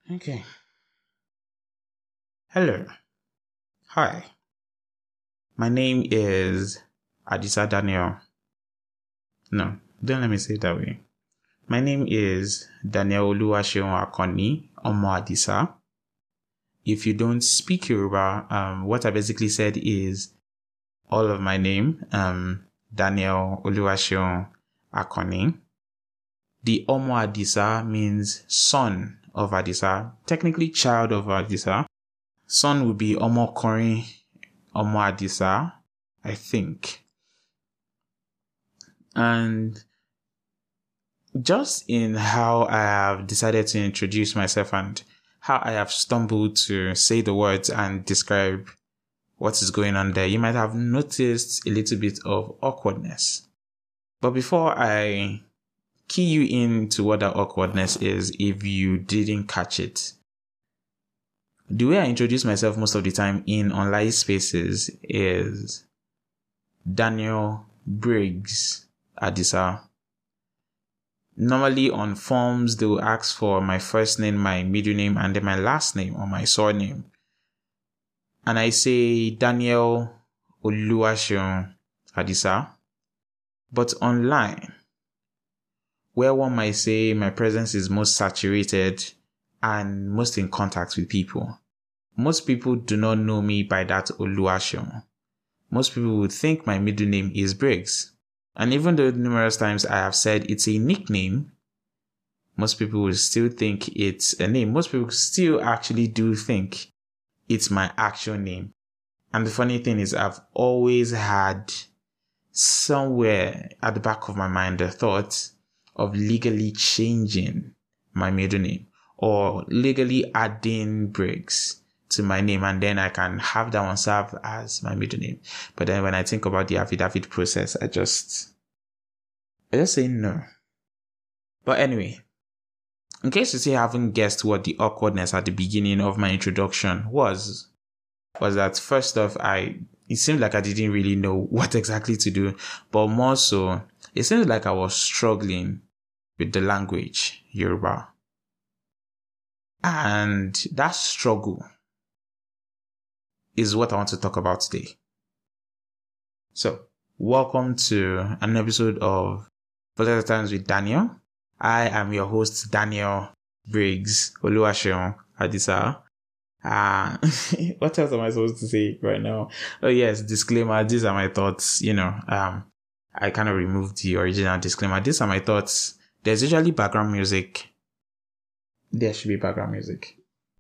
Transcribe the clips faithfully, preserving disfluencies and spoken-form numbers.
Okay. Hello. Hi. My name is Adisa Daniel. No, don't let me say it that way. My name is Daniel Oluwaseun Akoni Omo Adisa. If you don't speak Yoruba, um, what I basically said is all of my name, um, Daniel Oluwaseun Akoni. The Omo Adisa means son of Adisa, technically child of Adisa. Son would be Omo Korin Omo Adisa, I think. And just in how I have decided to introduce myself and how I have stumbled to say the words and describe what is going on there, you might have noticed a little bit of awkwardness. But before I key you into what that awkwardness is, if you didn't catch it, the way I introduce myself most of the time in online spaces is Daniel Briggs Adisa. Normally on forms, they will ask for my first name, my middle name, and then my last name or my surname. And I say Daniel Oluwaseun Adisa. But online, where one might say my presence is most saturated and most in contact with people, most people do not know me by that Oluwaseun. Most people would think my middle name is Briggs. And even though numerous times I have said it's a nickname, most people will still think it's a name. Most people still actually do think it's my actual name. And the funny thing is, I've always had somewhere at the back of my mind the thought of legally changing my middle name or legally adding Briggs to my name, and then I can have that one serve as my middle name. But then when I think about the affidavit process, I just, I just say no. But anyway, in case you still haven't guessed what the awkwardness at the beginning of my introduction was, was that first off, I, it seemed like I didn't really know what exactly to do, but more so, it seemed like I was struggling with the language, Yoruba. And that struggle is what I want to talk about today. So, welcome to an episode of Volatile Times with Daniel. I am your host, Daniel Briggs Oluwaseun Adisa. Uh, what else am I supposed to say right now? Oh yes, disclaimer, these are my thoughts. You know, um, I kind of removed the original disclaimer. These are my thoughts. There's usually background music. There should be background music.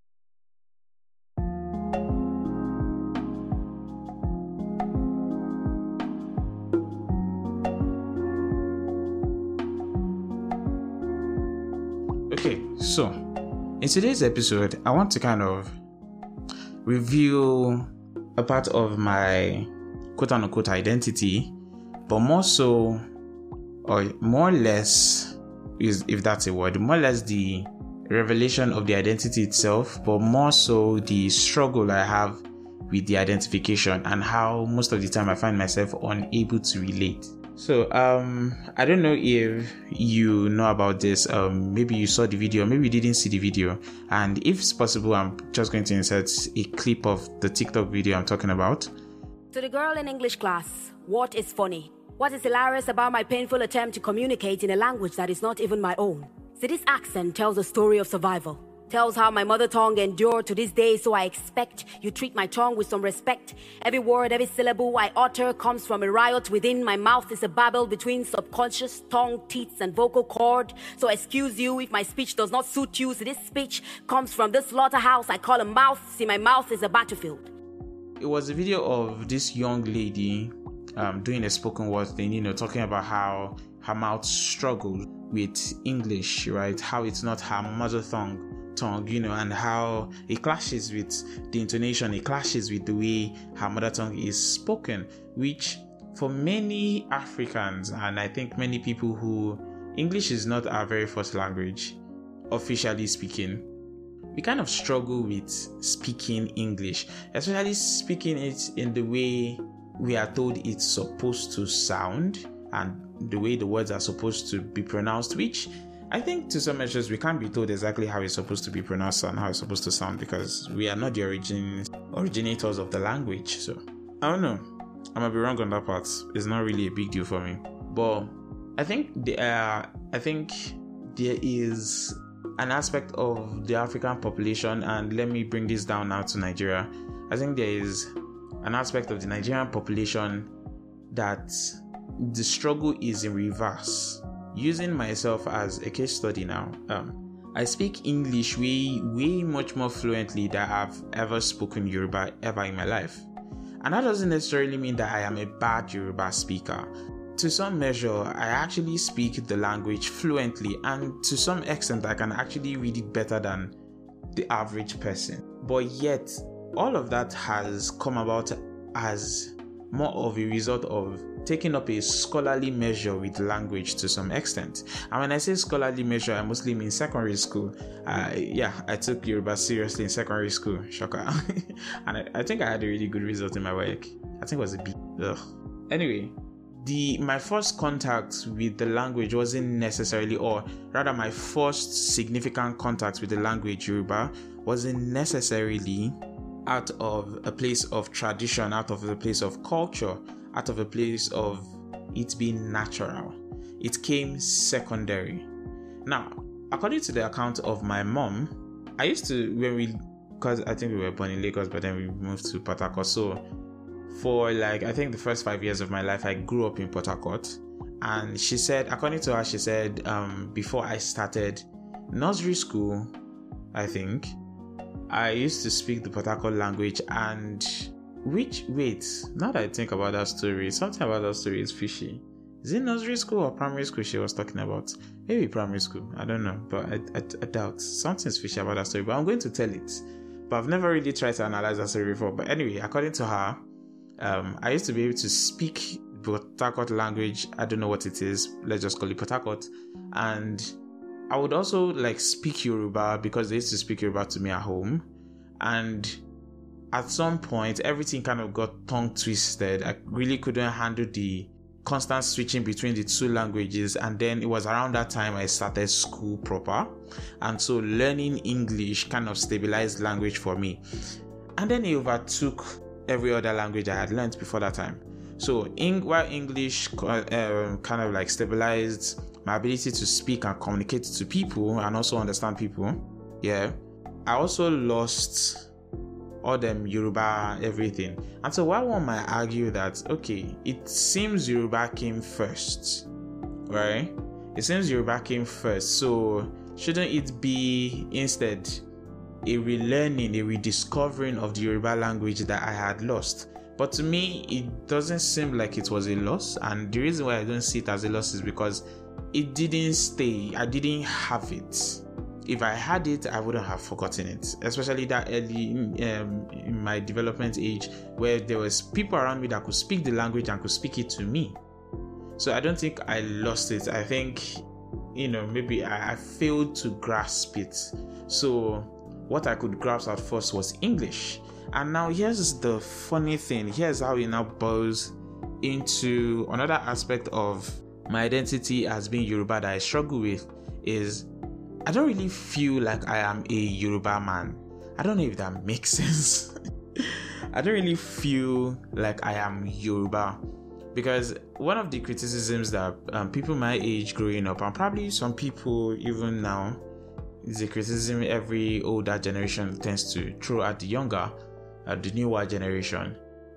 Okay, so in today's episode, I want to kind of review a part of my quote-unquote identity, but more so, or more or less, is if that's a word, more or less the revelation of the identity itself, but more so the struggle I have with the identification and how most of the time I find myself unable to relate. So, um, I don't know if you know about this. Um, maybe you saw the video, maybe you didn't see the video. And if it's possible, I'm just going to insert a clip of the TikTok video I'm talking about. To the girl in English class, what is funny? What is hilarious about my painful attempt to communicate in a language that is not even my own? So this accent tells a story of survival. Tells how my mother tongue endured to this day, so I expect you treat my tongue with some respect. Every word, every syllable I utter comes from a riot within. My mouth is a babble between subconscious tongue, teeth, and vocal cord. So excuse you if my speech does not suit you. So this speech comes from the slaughterhouse I call a mouth. See, my mouth is a battlefield. It was a video of this young lady um, doing a spoken word thing, you know, talking about how her mouth struggles with English, right? How it's not her mother tongue. tongue, you know, and how it clashes with the intonation, it clashes with the way her mother tongue is spoken, which for many Africans, and I think many people who English is not our very first language, officially speaking, we kind of struggle with speaking English, especially speaking it in the way we are told it's supposed to sound and the way the words are supposed to be pronounced, which I think to some measures we can't be told exactly how it's supposed to be pronounced and how it's supposed to sound because we are not the origin originators of the language. So I don't know. I might be wrong on that part. It's not really a big deal for me. But I think the uh, I think there is an aspect of the African population, and let me bring this down now to Nigeria. I think there is an aspect of the Nigerian population that the struggle is in reverse. Using myself as a case study now, um, I speak English way, way much more fluently than I've ever spoken Yoruba ever in my life. And that doesn't necessarily mean that I am a bad Yoruba speaker. To some measure, I actually speak the language fluently, and to some extent, I can actually read it better than the average person. But yet, all of that has come about as more of a result of taking up a scholarly measure with language to some extent. And when I say scholarly measure, I mostly mean secondary school. Uh, yeah, I took Yoruba seriously in secondary school, shocker. And I, I think I had a really good result in my work. I think it was a B. Ugh. Anyway, the my first contact with the language wasn't necessarily, or rather my first significant contact with the language Yoruba wasn't necessarily out of a place of tradition, out of a place of culture, out of a place of it being natural. It came secondary. Now, according to the account of my mom, I used to, when we, because I think we were born in Lagos, but then we moved to Port Harcourt. So for like, I think the first five years of my life, I grew up in Port Harcourt. And she said, according to her, she said, um, before I started nursery school, I think, I used to speak the Port Harcourt language, and which, wait, now that I think about that story, something about that story is fishy. Is it nursery school or primary school she was talking about? Maybe primary school, I don't know, but I, I, I doubt. Something's fishy about that story, but I'm going to tell it. But I've never really tried to analyze that story before. But anyway, according to her, um, I used to be able to speak Port Harcourt language. I don't know what it is. Let's just call it Port Harcourt. And I would also like speak Yoruba because they used to speak Yoruba to me at home. And at some point, everything kind of got tongue twisted. I really couldn't handle the constant switching between the two languages. And then it was around that time I started school proper. And so learning English kind of stabilized language for me. And then it overtook every other language I had learned before that time. So in, while English uh, kind of like stabilized my ability to speak and communicate to people and also understand people, yeah, I also lost all them Yoruba everything. And so why one might argue that, okay, it seems Yoruba came first, right? It seems Yoruba came first, so shouldn't it be instead a relearning, a rediscovering of the Yoruba language that I had lost? But to me, it doesn't seem like it was a loss, and the reason why I don't see it as a loss is because it didn't stay. I didn't have it. If I had it, I wouldn't have forgotten it, especially that early um, in my development age where there was people around me that could speak the language and could speak it to me. So I don't think I lost it. I think, you know, maybe I, I failed to grasp it. So what I could grasp at first was English. And now here's the funny thing. Here's how it now boils into another aspect of my identity as being Yoruba that I struggle with is I don't really feel like I am a Yoruba man. I don't know if that makes sense. I don't really feel like I am Yoruba because one of the criticisms that um, people my age growing up, and probably some people even now, is a criticism every older generation tends to throw at the younger, at the newer generation,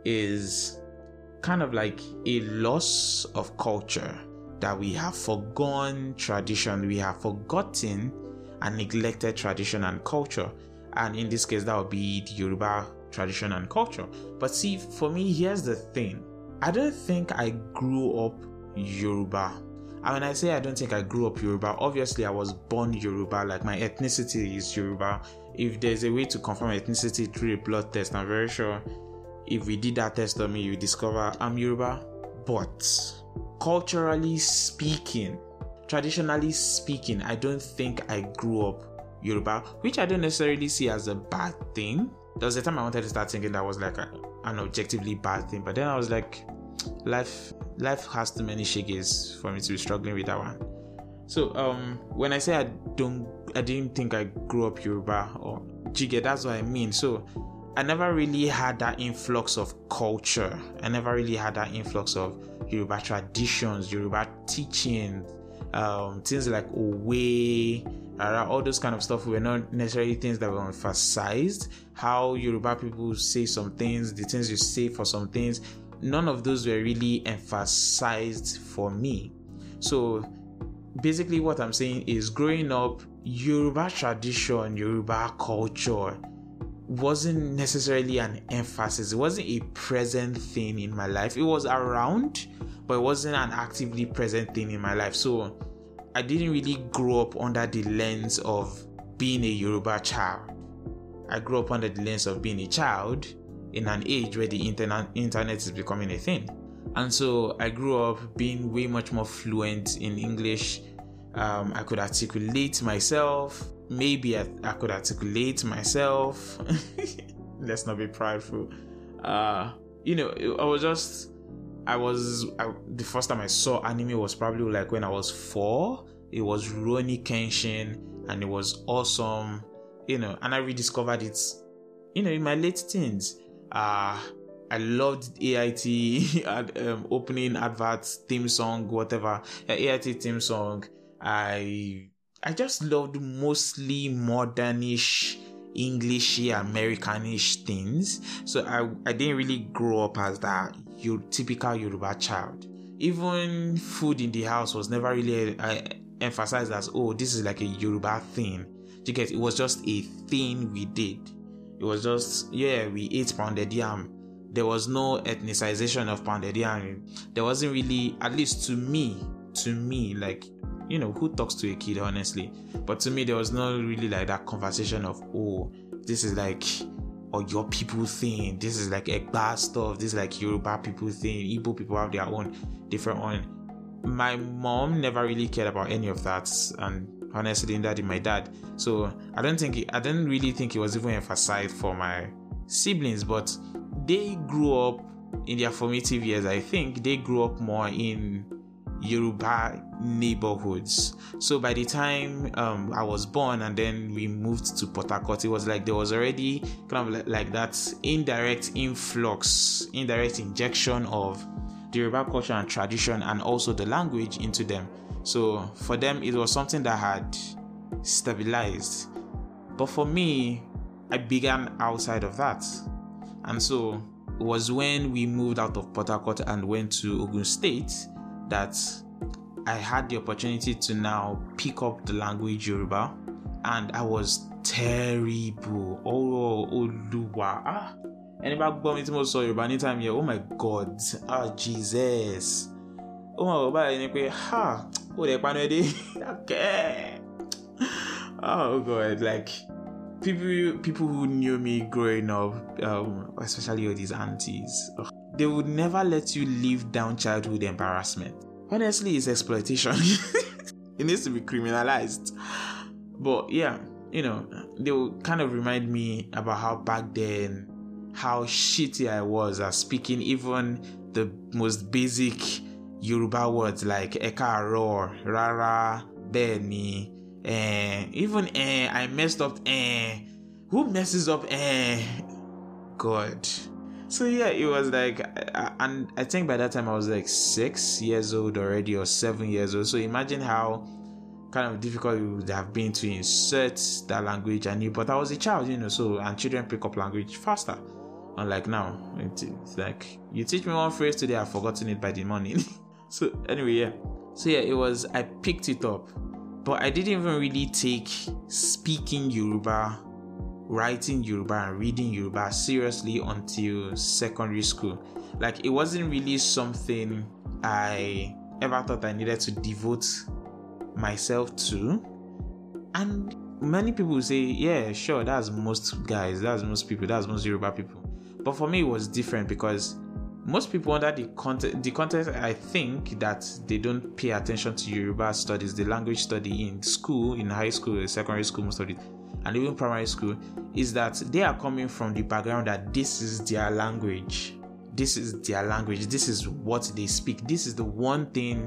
is kind of like a loss of culture. That we have forgone tradition, we have forgotten and neglected tradition and culture. And in this case, that would be the Yoruba tradition and culture. But see, for me, here's the thing. I don't think I grew up Yoruba. And when I say I don't think I grew up Yoruba, obviously I was born Yoruba, like my ethnicity is Yoruba. If there's a way to confirm ethnicity through a blood test, I'm very sure if we did that test on me, you discover I'm Yoruba. But culturally speaking, traditionally speaking, I don't think I grew up Yoruba, which I don't necessarily see as a bad thing. There was a time I wanted to start thinking that was like a, an objectively bad thing, but then I was like, life life has too many shiggies for me to be struggling with that one. So um, when I say I don't, I didn't think I grew up Yoruba or Jige, that's what I mean. So I never really had that influx of culture. I never really had that influx of Yoruba traditions, Yoruba teaching, um, things like Owe, all those kind of stuff were not necessarily things that were emphasized. How Yoruba people say some things, the things you say for some things, none of those were really emphasized for me. So basically what I'm saying is, growing up, Yoruba tradition, Yoruba culture wasn't necessarily an emphasis. It wasn't a present thing in my life. It was around, but it wasn't an actively present thing in my life. So I didn't really grow up under the lens of being a Yoruba child. I grew up under the lens of being a child in an age where the internet internet is becoming a thing. And so I grew up being way much more fluent in English. Um, I could articulate myself. Maybe I, I could articulate myself. Let's not be prideful. Uh, you know, I was just, I was, I, the first time I saw anime was probably like when I was four. It was Rurouni Kenshin, and it was awesome, you know, and I rediscovered it, you know, in my late teens. Uh, I loved A I T, um, opening adverts, theme song, whatever, uh, A I T theme song. I I just loved mostly modernish, Englishy, Americanish things. So I, I didn't really grow up as that your typical Yoruba child. Even food in the house was never really uh, emphasized as, oh, this is like a Yoruba thing. You get, it was just a thing we did. It was just, yeah, we ate pounded yam. There was no ethnicization of pounded yam. There wasn't really, at least to me, to me, like, you know, who talks to a kid, honestly? But to me, there was not really like that conversation of, oh, this is like, or your people thing. This is like Egba stuff. This is like Yoruba people thing. Igbo people have their own different one. My mom never really cared about any of that, and honestly, neither did my dad. So I don't think, it, I didn't really think it was even emphasized for my siblings. But they grew up in their formative years. I think they grew up more in Yoruba neighborhoods. So by the time um, I was born and then we moved to Port Harcourt, it was like there was already kind of like, like that indirect influx, indirect injection of the Yoruba culture and tradition and also the language into them. So for them, it was something that had stabilized. But for me, I began outside of that. And so it was when we moved out of Port Harcourt and went to Ogun State that I had the opportunity to now pick up the language Yoruba, and I was terrible. Oh, Oluwa. Ah, anybody gbọ́ mi tí mo sọ Yoruba anytime here? Oh my God. Ah, Jesus. Oh my God. Ni pé ha. Oh, de panu ede. Okay. Oh God. Like people, people who knew me growing up, um, especially all these aunties. Ugh. They would never let you live down childhood embarrassment. Honestly, it's exploitation. It needs to be criminalized. But yeah, you know, they would kind of remind me about how back then, how shitty I was at speaking even the most basic Yoruba words like Ekaro, Rara, Beni, eh, even eh, I messed up eh. Who messes up eh? God. So yeah, it was like, and I think by that time I was like six years old already or seven years old. So imagine how kind of difficult it would have been to insert that language I knew. But I was a child, you know, so, and children pick up language faster. Unlike now, it's like, you teach me one phrase today, I've forgotten it by the morning. So anyway, yeah. So yeah, it was, I picked it up. But I didn't even really take speaking Yoruba, writing Yoruba and reading Yoruba seriously until secondary school. Like, it wasn't really something I ever thought I needed to devote myself to. And many people say, yeah, sure, that's most guys, that's most people, that's most Yoruba people. But for me, it was different because most people under the context, the context, I think that they don't pay attention to Yoruba studies, the language study in school, in high school, secondary school, most of it, and even primary school, is that they are coming from the background that this is their language. This is their language. This is what they speak. This is the one thing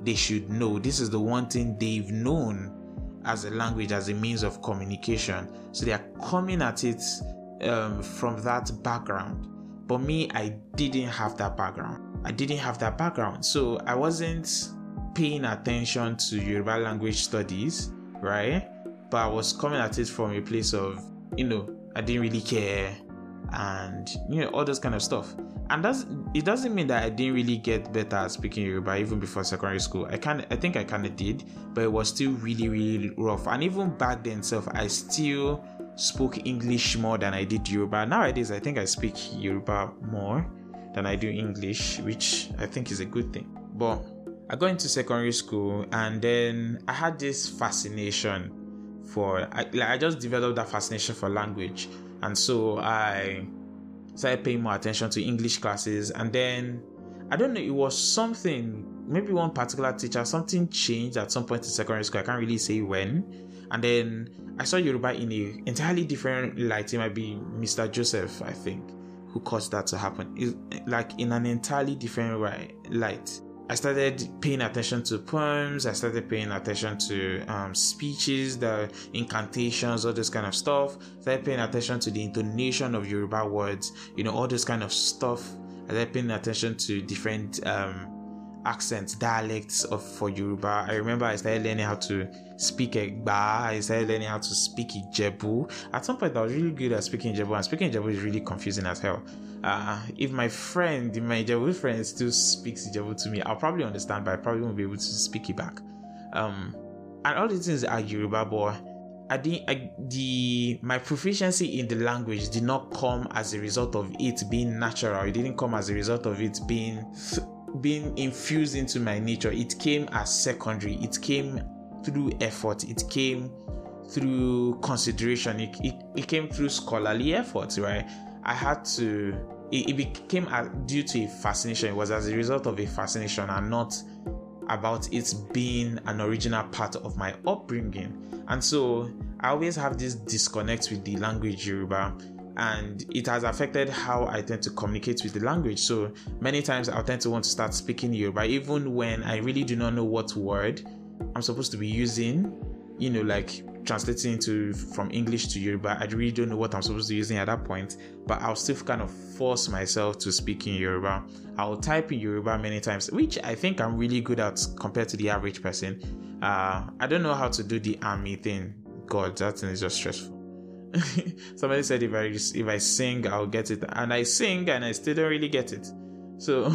they should know. This is the one thing they've known as a language, as a means of communication. So they are coming at it um, from that background. But me, I didn't have that background. I didn't have that background. So I wasn't paying attention to Yoruba language studies, right? But I was coming at it from a place of, you know, I didn't really care, and, you know, all those kind of stuff. And that's, it doesn't mean that I didn't really get better at speaking Yoruba even before secondary school. I can I think I kind of did, but it was still really, really rough. And even back then self, I still spoke English more than I did Yoruba. Nowadays, I think I speak Yoruba more than I do English, which I think is a good thing. But I got into secondary school, and then I had this fascination for, I, like, I just developed that fascination for language. And so I started paying more attention to English classes. And then, I don't know, it was something, maybe one particular teacher, something changed at some point in secondary school. I can't really say when. And then I saw Yoruba in a entirely different light. It might be Mister Joseph, I think, who caused that to happen. It, like in an entirely different light. I started paying attention to poems. I started paying attention to um, speeches, the incantations, all this kind of stuff. I started paying attention to the intonation of Yoruba words, you know, all this kind of stuff. I started paying attention to different um, accents, dialects of for Yoruba. I remember I started learning how to speak Egba. I started learning how to speak Ijebu. At some point, I was really good at speaking Ijebu, and speaking Ijebu is really confusing as hell. Uh, if my friend, if my Ijebu friend still speaks Ijebu to me, I'll probably understand, but I probably won't be able to speak it back. Um, and all these things are Yoruba, but I didn't, I, the my proficiency in the language did not come as a result of it being natural. It didn't come as a result of it being being infused into my nature. It came as secondary. It came through effort. It came through consideration. It, it, it came through scholarly efforts, right? I had to, it, it became a, due to a fascination. It was as a result of a fascination and not about it being an original part of my upbringing. And so I always have this disconnect with the language Yoruba, and it has affected how I tend to communicate with the language. So many times I'll tend to want to start speaking Yoruba, even when I really do not know what word I'm supposed to be using, you know, like translating into from English to Yoruba. I really don't know what I'm supposed to be using at that point, but I'll still kind of force myself to speak in Yoruba. I'll type in Yoruba many times, which I think I'm really good at compared to the average person. Uh, I don't know how to do the army thing. God, that thing is just stressful. Somebody said if I if I sing, I'll get it, and I sing and I still don't really get it. So,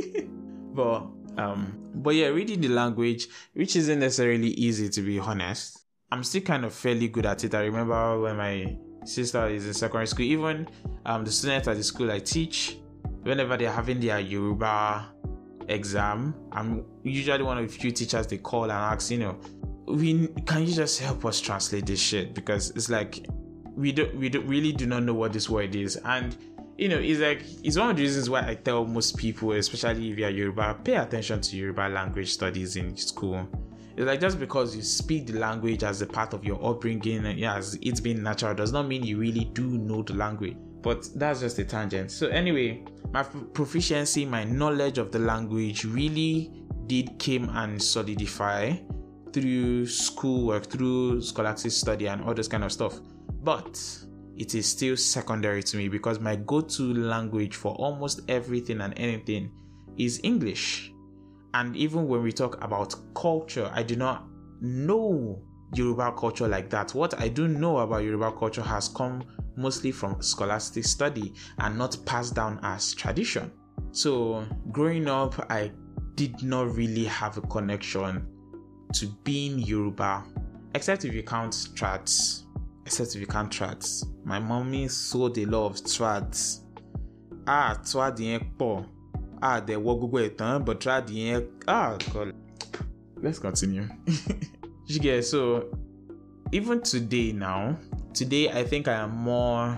but um, but yeah, reading the language, which isn't necessarily easy, to be honest. I'm still kind of fairly good at it. I remember when my sister is in secondary school, even um, the students at the school I teach, whenever they're having their Yoruba exam, I'm usually one of the few teachers they call and ask, you know, we can you just help us translate this shit? Because it's like we don't we don't really do not know what this word is. And you know, it's like it's one of the reasons why I tell most people, especially if you're Yoruba, pay attention to Yoruba language studies in school. It's like just because you speak the language as a part of your upbringing, yeah, as it's been natural, does not mean you really do know the language. But that's just a tangent. So anyway, my proficiency, my knowledge of the language really did came and solidify through schoolwork, through scholastic study and all this kind of stuff. But it is still secondary to me because my go-to language for almost everything and anything is English. And even when we talk about culture, I do not know Yoruba culture like that. What I do know about Yoruba culture has come mostly from scholastic study and not passed down as tradition. So growing up, I did not really have a connection to being Yoruba, except if you count trats. Except if you count trats. My mommy sold a lot of trats. Ah, trad yen po. Ah, there were Google etan, but trad yen. Ah, God. Let's continue. Yeah, so even today now, today I think I am more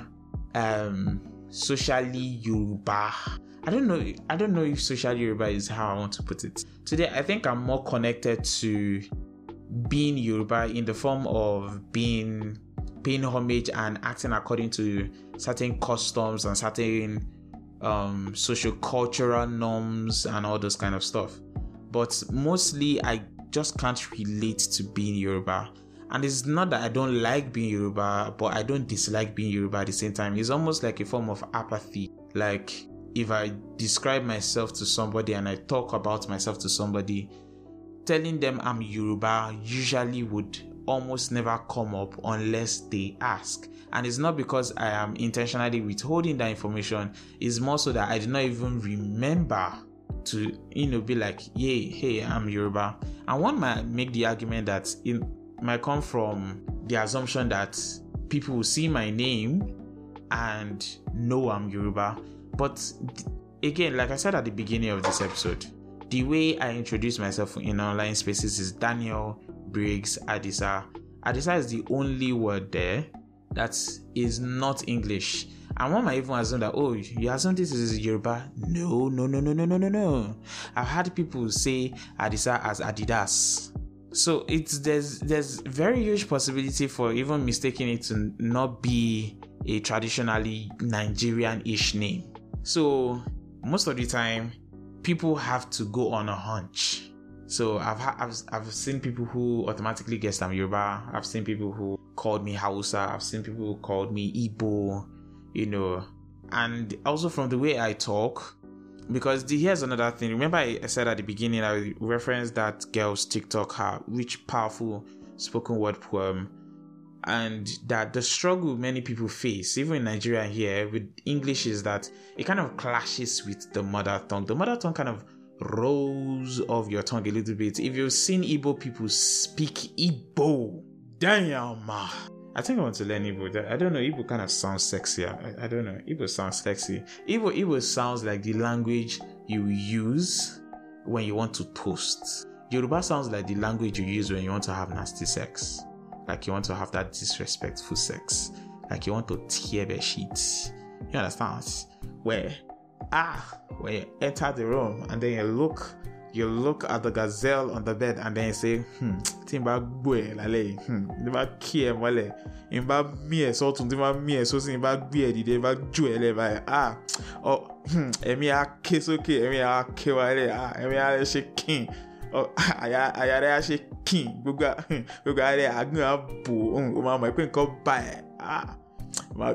um socially Yoruba. I don't know. I don't know if socially Yoruba is how I want to put it. Today I think I'm more connected to being Yoruba in the form of being paying homage and acting according to certain customs and certain um social cultural norms and all those kind of stuff. but mostly I just can't relate to being Yoruba. And it's not that I don't like being Yoruba, but I don't dislike being Yoruba at the same time. It's almost like a form of apathy. Like if I describe myself to somebody and I talk about myself to somebody, telling them I'm Yoruba usually would almost never come up unless they ask. And it's not because I am intentionally withholding that information. It's more so that I do not even remember to, you know, be like, yeah, hey, I'm Yoruba. And one might make the argument that it might come from the assumption that people will see my name and know I'm Yoruba. But again, like I said at the beginning of this episode, the way I introduce myself in online spaces is Daniel Briggs Adisa. Adisa is the only word there that is not English. And one might even assume that, oh, you assume this is Yoruba. No, no, no, no, no, no, no, no. I've had people say Adisa as Adidas. So it's there's there's very huge possibility for even mistaking it to not be a traditionally Nigerian-ish name. So most of the time, people have to go on a hunch. So I've ha- I've I've seen people who automatically guessed I'm Yoruba. I've seen people who called me Hausa. I've seen people who called me Igbo. You know, and also from the way I talk. Because the, here's another thing. Remember I said at the beginning, I referenced that girl's TikTok, her rich, powerful spoken word poem, and that the struggle many people face, even in Nigeria here, with English is that it kind of clashes with the mother tongue. The mother tongue kind of rolls off your tongue a little bit. If you've seen Igbo people speak Igbo, damn, I think I want to learn Igbo. I don't know, Igbo kind of sounds sexy. I, I don't know, Igbo sounds sexy. Igbo, Igbo sounds like the language you use when you want to toast. Yoruba sounds like the language you use when you want to have nasty sex. Like you want to have that disrespectful sex. Like you want to tear the sheets. You understand? Where, ah, when you enter the room and then you look You look at the gazelle on the bed and then you say, hmm, timba gwe lale, hmm, timba kie mwale, imba mie so tun timba mie so sin imba gwe di de imba jwe le ba ah, oh, hmm, emi a keso ke, emi a kewale, ah, emi a she king, oh, aya aya re a she king, guga, guga re a gun a bu, um, uma ma kwen ko ba, ah, ma.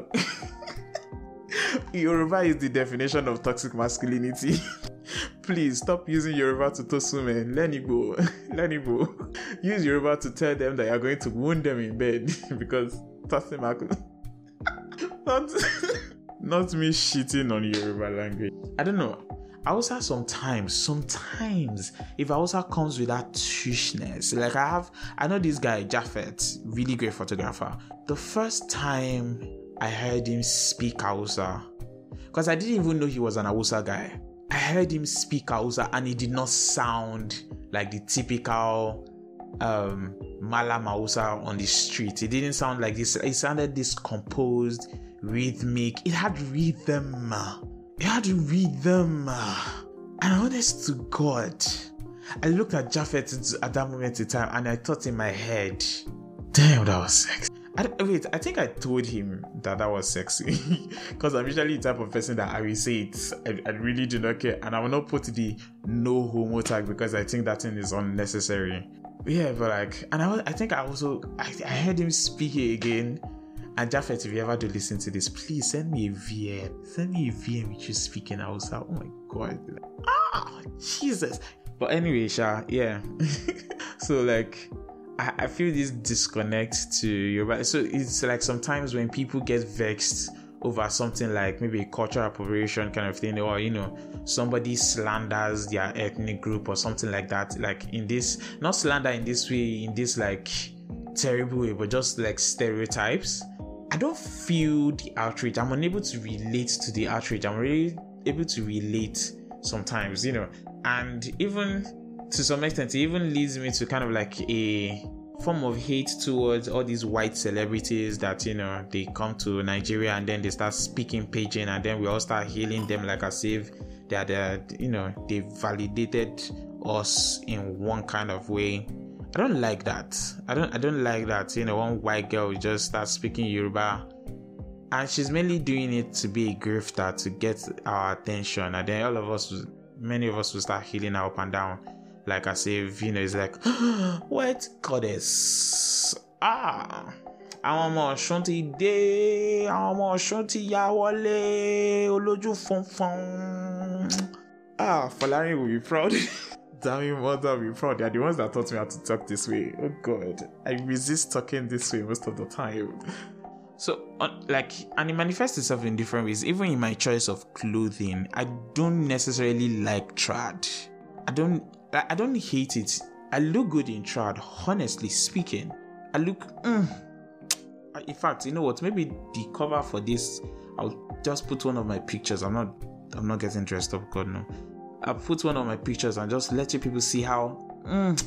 Yoruba is the definition of toxic masculinity. Please stop using Yoruba to toast women. Let it go. Let it go. Use Yoruba to tell them that you're going to wound them in bed because tossing back. Not, not me shitting on Yoruba language. I don't know. Hausa sometimes, sometimes, if Hausa comes with that tushness, like I have, I know this guy, Japhet, really great photographer. The first time I heard him speak Hausa, because I didn't even know he was an Hausa guy. I heard him speak Hausa and it did not sound like the typical um, Malam Hausa on the street. It didn't sound like this. It sounded discomposed, rhythmic. It had rhythm. It had rhythm. And honest to God, I looked at Japhet at that moment in time and I thought in my head, damn, that was sexy. I, wait, I think I told him that that was sexy because I'm usually the type of person that I will say it. I, I really do not care, and I will not put the no homo tag because I think that thing is unnecessary. Yeah, but like, and I, I think I also I, I heard him speaking again. And Japhet, if you ever do listen to this, please send me a V M. Send me a V M with you speaking Hausa. Oh my God, ah, Jesus. But anyway, Sha, yeah. So like, I feel this disconnect to Yoruba. So it's like sometimes when people get vexed over something like maybe a cultural appropriation kind of thing, or, you know, somebody slanders their ethnic group or something like that, like in this, not slander in this way, in this like terrible way, but just like stereotypes. I don't feel the outrage. I'm unable to relate to the outrage. I'm really able to relate sometimes, you know, and even to some extent, it even leads me to kind of like a form of hate towards all these white celebrities that, you know, they come to Nigeria and then they start speaking pidgin and then we all start hailing them like as if they are the, you know, they validated us in one kind of way. I don't like that. I don't I don't like that, you know, one white girl just starts speaking Yoruba and she's mainly doing it to be a grifter, to get our attention, and then all of us, many of us will start hailing her up and down. like as if, you know, it's like, what goddess? Ah, àwọn ọmọ Ọ̀ṣun ti dé, àwọn ọmọ Ọ̀ṣun ti ya wọlé, olójú funfun. Ah, Folarin will be proud. Damn, mother will be proud. They are the ones that taught me how to talk this way. Oh God, I resist talking this way most of the time. So, uh, like, and it manifests itself in different ways. Even in my choice of clothing, I don't necessarily like trad. I don't, I don't hate it. I look good in trad, honestly speaking. I look, mm. In fact, you know what? Maybe the cover for this, I'll just put one of my pictures. I'm not, I'm not getting dressed up. God no. I'll put one of my pictures and just let you people see how mm,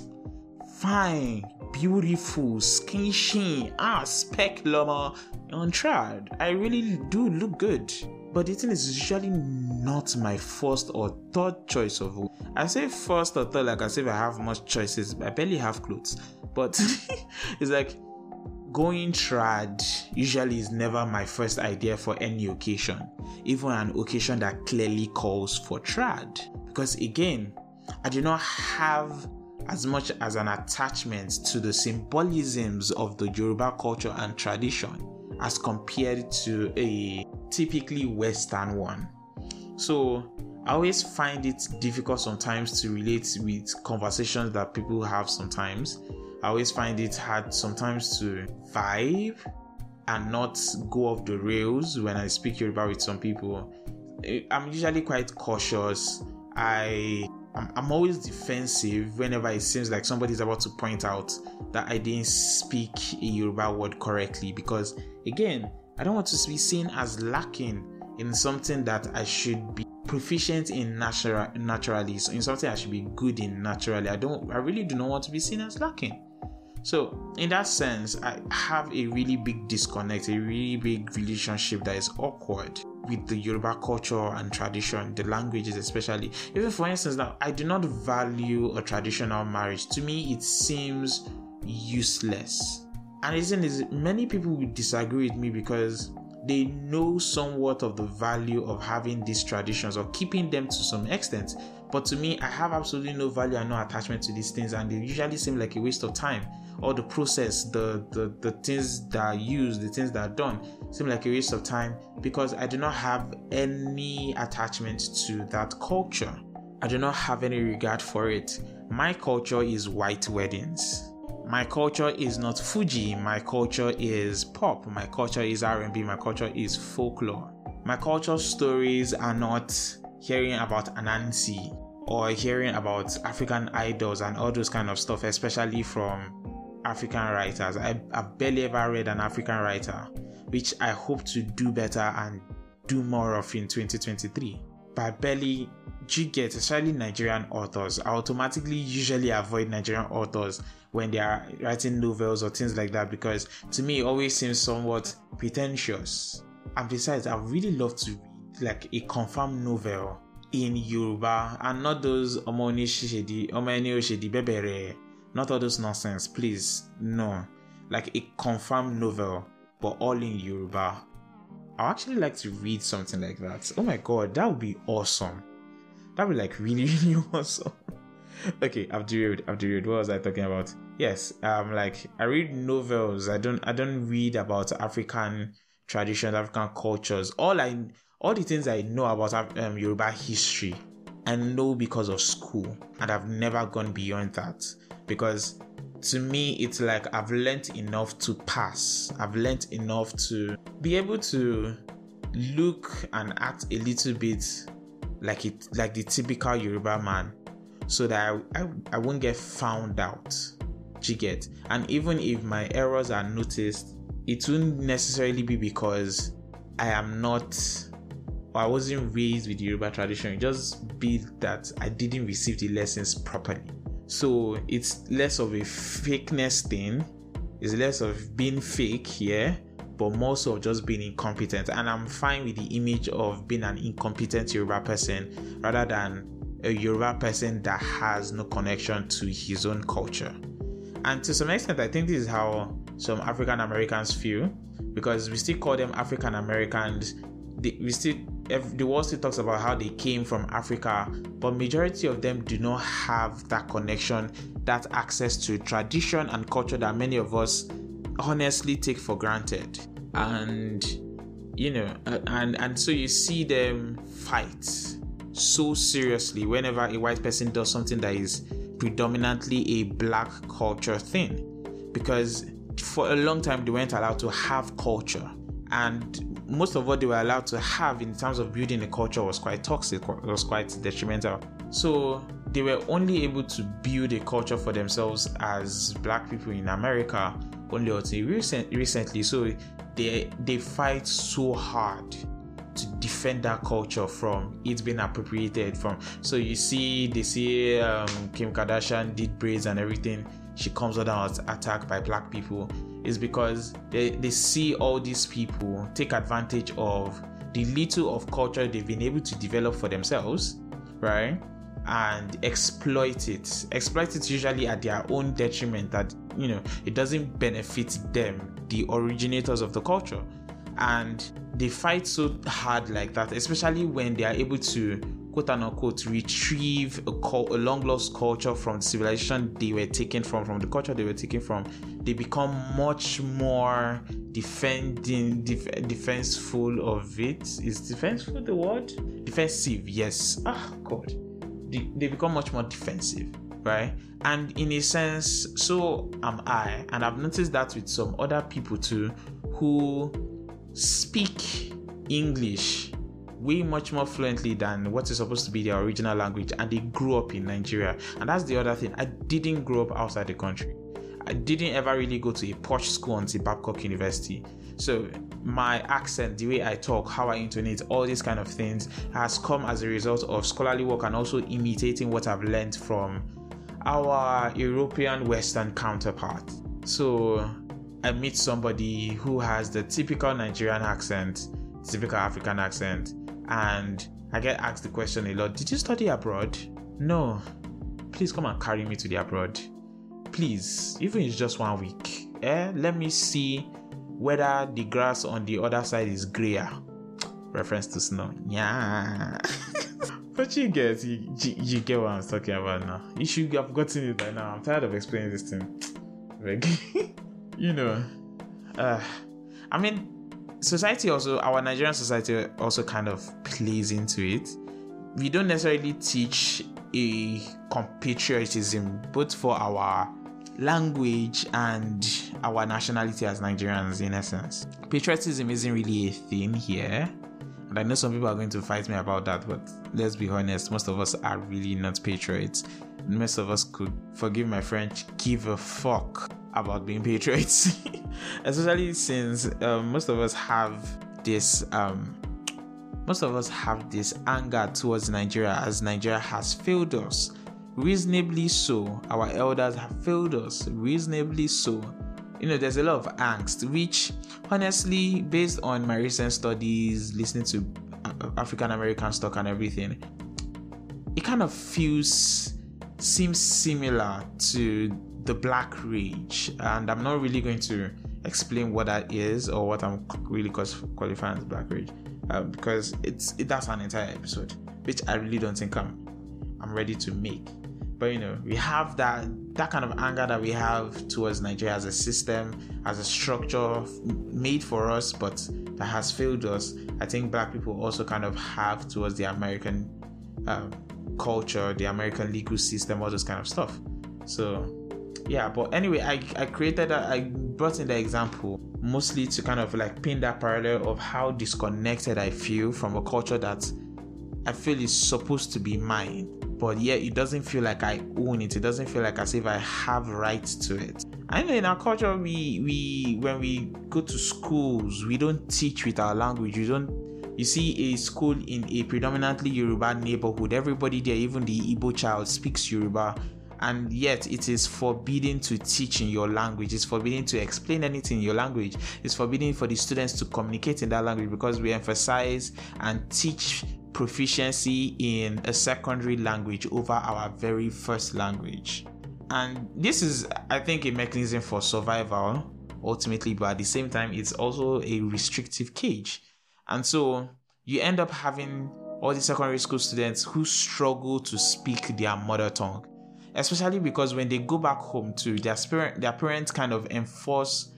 fine, beautiful, skin sheen, ah, speculum on trad. I really do look good. But the thing is usually not my first or third choice of. I say first or third, like as if I have much choices. I barely have clothes. But it's like going trad usually is never my first idea for any occasion. Even an occasion that clearly calls for trad. Because again, I do not have as much as an attachment to the symbolisms of the Yoruba culture and tradition as compared to a typically Western one. So I always find it difficult sometimes to relate with conversations that people have sometimes. I always find it hard sometimes to vibe and not go off the rails when I speak Yoruba with some people. I'm usually quite cautious. I I'm, I'm always defensive whenever it seems like somebody's about to point out that I didn't speak a Yoruba word correctly, because again, I don't want to be seen as lacking in something that I should be proficient in natural naturally, so in something I should be good in naturally. I don't I really do not want to be seen as lacking. So in that sense, I have a really big disconnect, a really big relationship that is awkward with the Yoruba culture and tradition, the languages especially. Even for instance, now I do not value a traditional marriage. To me, it seems useless. And the reason is, many people will disagree with me because they know somewhat of the value of having these traditions or keeping them to some extent. But to me, I have absolutely no value and no attachment to these things, and they usually seem like a waste of time. Or the process, the, the, the things that are used, the things that are done seem like a waste of time because I do not have any attachment to that culture. I do not have any regard for it. My culture is white weddings. My culture is not Fuji. My culture is pop. My culture is R and B. My culture is folklore. My culture stories are not hearing about Anansi or hearing about African idols and all those kind of stuff, especially from African writers. I, I've barely ever read an African writer, which I hope to do better and do more of in twenty twenty-three. But I barely do get, especially Nigerian authors. I automatically usually avoid Nigerian authors when they are writing novels or things like that, because to me it always seems somewhat pretentious. And besides, I really love to read like a confirmed novel in Yoruba and not those Omoni Shishedi, Omeni Oshedi Bebere. Not all those nonsense, please. No. Like a confirmed novel, but all in Yoruba. I actually like to read something like that. Oh my god, that would be awesome. That would be like really, really awesome. Okay, I've derailed. I've derailed. What was I talking about? Yes, um, like I read novels. I don't. I don't read about African traditions, African cultures. All I, all the things I know about um, Yoruba history, I know because of school, and I've never gone beyond that. Because to me, it's like I've learnt enough to pass. I've learnt enough to be able to look and act a little bit like it, like the typical Yoruba man, so that I, I, I won't get found out. Do you get? And even if my errors are noticed, it won't necessarily be because I am not, or I wasn't raised with the Yoruba tradition. It just be that I didn't receive the lessons properly. So it's less of a fakeness thing. It's less of being fake here, but more so of just being incompetent. And I'm fine with the image of being an incompetent Yoruba person rather than a Yoruba person that has no connection to his own culture. And to some extent, I think this is how some African Americans feel, because we still call them African Americans. They, we still the world still talks about how they came from Africa, but majority of them do not have that connection, that access to tradition and culture that many of us honestly take for granted. And you know, and and so you see them fight so seriously whenever a white person does something that is predominantly a black culture thing, because for a long time they weren't allowed to have culture, and most of what they were allowed to have in terms of building a culture was quite toxic, was quite detrimental. So they were only able to build a culture for themselves as black people in America only until recent, recently. So they they fight so hard to defend that culture from it being appropriated from. So you see, they see um, Kim Kardashian did braids and everything. She comes under attack by black people. Is because they, they see all these people take advantage of the little of culture they've been able to develop for themselves, right? And exploit it. Exploit it usually at their own detriment, that, you know, it doesn't benefit them, the originators of the culture. And they fight so hard like that, especially when they are able to, quote unquote, retrieve a, a long lost culture from the civilization they were taken from, from the culture they were taken from. They become much more defending, def, defenseful of it. Is defenseful the word? Defensive, yes. Ah, God. They, they become much more defensive, right? And in a sense, so am I. And I've noticed that with some other people too, who speak English way much more fluently than what is supposed to be their original language, and they grew up in Nigeria. And that's the other thing. I didn't grow up outside the country. I didn't ever really go to a posh school until Babcock University. So my accent, the way I talk, how I intonate, all these kind of things has come as a result of scholarly work and also imitating what I've learned from our European Western counterpart. So I meet somebody who has the typical Nigerian accent, typical African accent, and I get asked the question a lot, did you study abroad? No. Please come and carry me to the abroad. Please, even if it's just one week. Eh? Let me see whether the grass on the other side is grayer. Reference to snow. Yeah. But you get, you, you, you get what I'm talking about now. You should have gotten it by now. I'm tired of explaining this thing. Like, you know. Uh, I mean, society also, our Nigerian society also kind of plays into it. We don't necessarily teach a compatriotism, both for our language and our nationality as Nigerians, in essence. Patriotism isn't really a thing here, and I know some people are going to fight me about that, but let's be honest, most of us are really not patriots. Most of us could, forgive my French, give a fuck about being patriots. Especially since um, most of us have this um, most of us have this anger towards Nigeria, as Nigeria has failed us. Reasonably so. Our elders have failed us. Reasonably so. You know, there's a lot of angst, which honestly, based on my recent studies, listening to African American stock and everything, it kind of feels, seems similar to the Black Rage. And I'm not really going to explain what that is or what I'm really qualifying as Black Rage, uh, because it's it, that's an entire episode, which I really don't think I'm I'm ready to make. But you know, we have that that kind of anger that we have towards Nigeria as a system, as a structure made for us, but that has failed us. I think Black people also kind of have towards the American um, culture, the American legal system, all those kind of stuff. So yeah, but anyway, I, I created that, I brought in the example mostly to kind of like pin that parallel of how disconnected I feel from a culture that I feel is supposed to be mine, but yet it doesn't feel like I own it. It doesn't feel like as if I have rights to it. I know in our culture, we we when we go to schools, we don't teach with our language. You don't. You see a school in a predominantly Yoruba neighborhood. Everybody there, even the Igbo child, speaks Yoruba, and yet it is forbidden to teach in your language. It's forbidden to explain anything in your language. It's forbidden for the students to communicate in that language, because we emphasize and teach proficiency in a secondary language over our very first language. And this is, I think, a mechanism for survival ultimately, but at the same time it's also a restrictive cage. And so you end up having all the secondary school students who struggle to speak their mother tongue, especially because when they go back home to their parent, their parents kind of enforce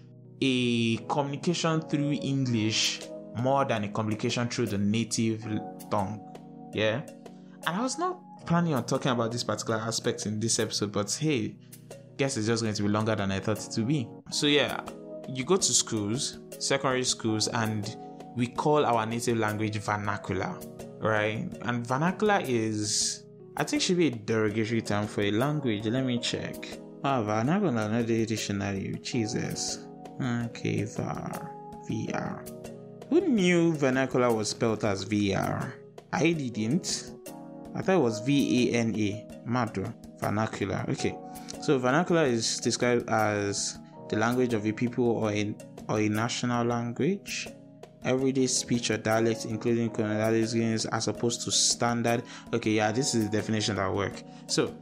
a communication through English more than a communication through the native tongue. Yeah, and I was not planning on talking about this particular aspect in this episode, but hey, guess it's just going to be longer than I thought it would be. So yeah, you go to schools, secondary schools, and we call our native language vernacular, right? And vernacular is, I think, should be a derogatory term for a language. Let me check. Ah, vernacular, not the dictionary. Jesus. Okay, var, V R. Who knew vernacular was spelled as V R? I didn't. I thought it was V A N A. Mad. Vernacular. Okay. So vernacular is described as the language of a people or a, or a national language. Everyday speech or dialect, including colonialisms, as opposed to standard. Okay, yeah, this is the definition that work. So,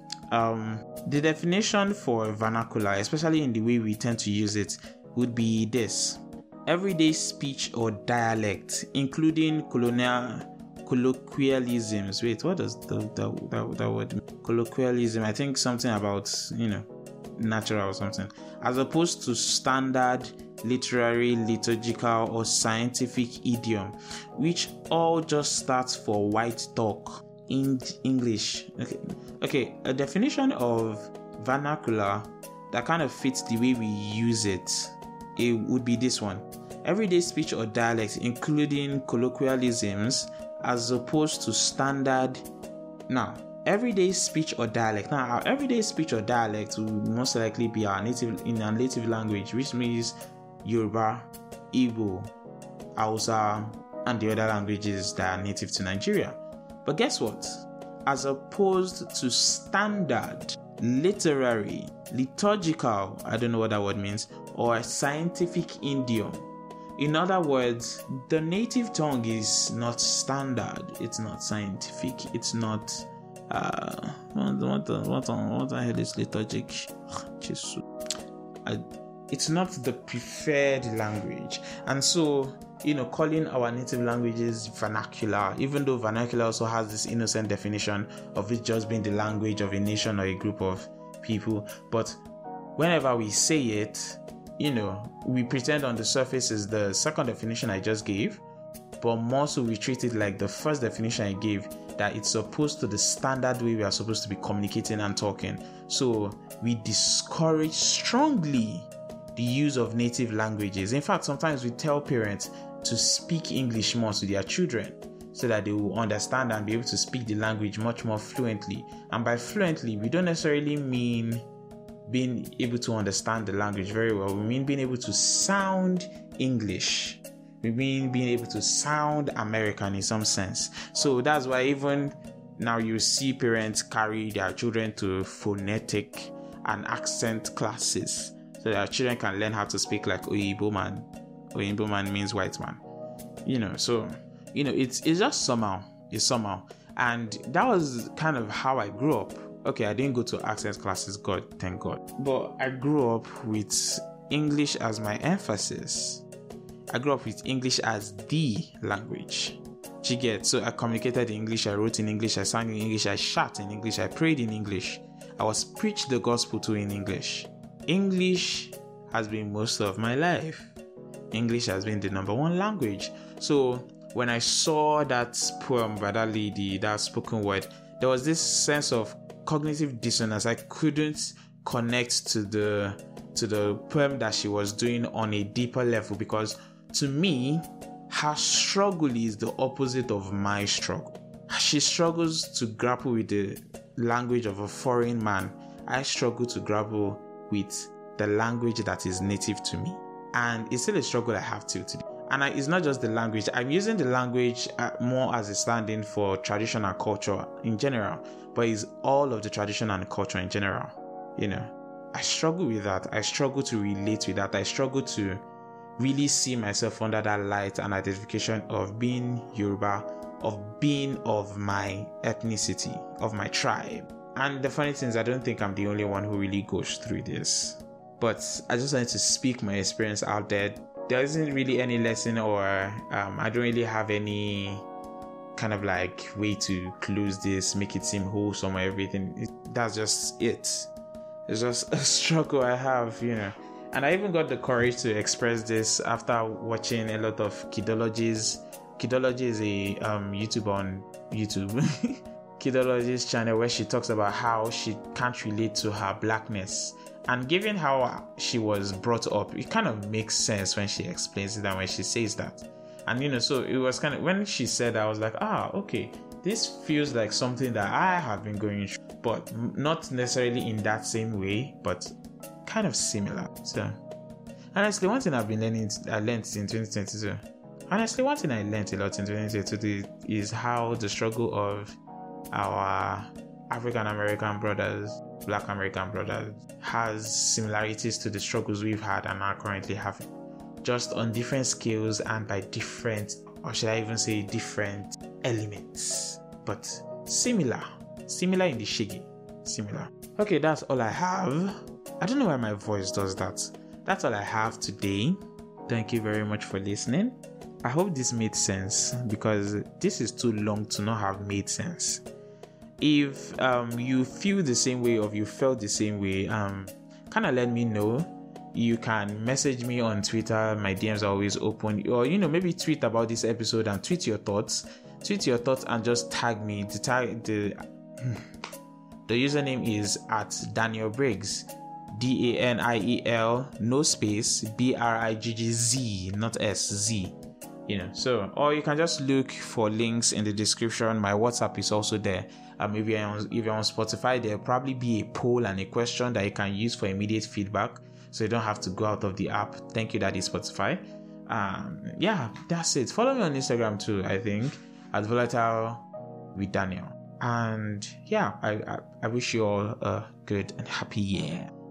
um, the definition for vernacular, especially in the way we tend to use it, would be this: everyday speech or dialect, including colonial colloquialisms. Wait, what does the, the, that, that word mean? Colloquialism? I think something about, you know, natural or something, as opposed to standard literary, liturgical, or scientific idiom, which all just starts for white talk in English. Okay, okay, a definition of vernacular that kind of fits the way we use it, it would be this one: everyday speech or dialect, including colloquialisms, as opposed to standard. Now, everyday speech or dialect. Now, our everyday speech or dialect will most likely be our native in our native language, which means Yoruba, Igbo, Hausa, and the other languages that are native to Nigeria. But guess what? As opposed to standard, literary, liturgical, I don't know what that word means, or scientific idiom. In other words, the native tongue is not standard, it's not scientific, it's not uh what what what what the hell is liturgic? Jesus. I, it's not the preferred language. And so, you know, calling our native languages vernacular, even though vernacular also has this innocent definition of it just being the language of a nation or a group of people, but whenever we say it, you know, we pretend on the surface is the second definition I just gave, but more so we treat it like the first definition I gave, that it's opposed to the standard way we are supposed to be communicating and talking. So we discourage strongly the use of native languages. In fact, sometimes we tell parents to speak English more to their children so that they will understand and be able to speak the language much more fluently. And by fluently, we don't necessarily mean being able to understand the language very well. We mean being able to sound English. We mean being able to sound American in some sense. So that's why even now you see parents carry their children to phonetic and accent classes so that children can learn how to speak like Oyibo man. Oyibo man means white man. You know, so, you know, it's it's just somehow. It's somehow. And that was kind of how I grew up. Okay, I didn't go to accent classes, God, thank God. But I grew up with English as my emphasis. I grew up with English as the language. You get? So I communicated in English, I wrote in English, I sang in English, I shot in English, I prayed in English. I was preached the gospel to in English. English has been most of my life. English has been the number one language. So when I saw that poem by that lady, that spoken word, there was this sense of cognitive dissonance. I couldn't connect to the to the poem that she was doing on a deeper level, because to me, her struggle is the opposite of my struggle. She struggles to grapple with the language of a foreign man. I struggle to grapple with the language that is native to me. And it's still a struggle I have till today. And I, it's not just the language. I'm using the language uh, more as a stand-in for tradition and culture in general, but it's all of the tradition and culture in general. You know, I struggle with that. I struggle to relate with that. I struggle to really see myself under that light and identification of being Yoruba, of being of my ethnicity, of my tribe. And the funny thing is, I don't think I'm the only one who really goes through this. But I just wanted to speak my experience out there. there isn't really any lesson, or um, I don't really have any kind of like way to close this, make it seem wholesome or everything. It, that's just it. It's just a struggle I have, you know. And I even got the courage to express this after watching a lot of Kidology's. Kidology is a um, YouTuber on YouTube. Kidology's channel, where she talks about how she can't relate to her blackness. And given how she was brought up, it kind of makes sense when she explains it and when she says that. And you know, so it was kind of, when she said that, I was like, ah, okay, this feels like something that I have been going through, but not necessarily in that same way, but kind of similar. So honestly, one thing I've been learning, I learned in twenty twenty-two. Honestly, one thing I learned a lot in twenty twenty-two is how the struggle of our African American brothers, Black American brothers, has similarities to the struggles we've had and are currently having, just on different scales and by different, or should I even say different elements, but similar, similar in the shiggy, similar. Okay, that's all I have. I don't know why my voice does that. That's all I have today. Thank you very much for listening. I hope this made sense, because this is too long to not have made sense. If um, you feel the same way, or you felt the same way, um, kind of let me know. You can message me on Twitter. My D Ms are always open. Or, you know, maybe tweet about this episode and tweet your thoughts. Tweet your thoughts and just tag me. The tag, the the username is at Daniel Briggs. D A N I E L, no space, B R I G G Z, not S, Z. You know, so, or you can just look for links in the description. My WhatsApp is also there. Um, if you're on, if you're on Spotify, there'll probably be a poll and a question that you can use for immediate feedback, so you don't have to go out of the app. Thank you, Daddy Spotify. Um, yeah, that's it. Follow me on Instagram too, I think, at Volatile with Daniel. And yeah, I, I, I wish you all a good and happy year.